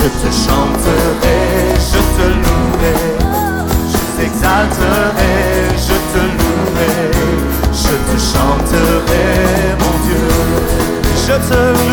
Je te chanterai, je te louerai, je t'exalterai, je te louerai, je te chanterai, mon Dieu. Je te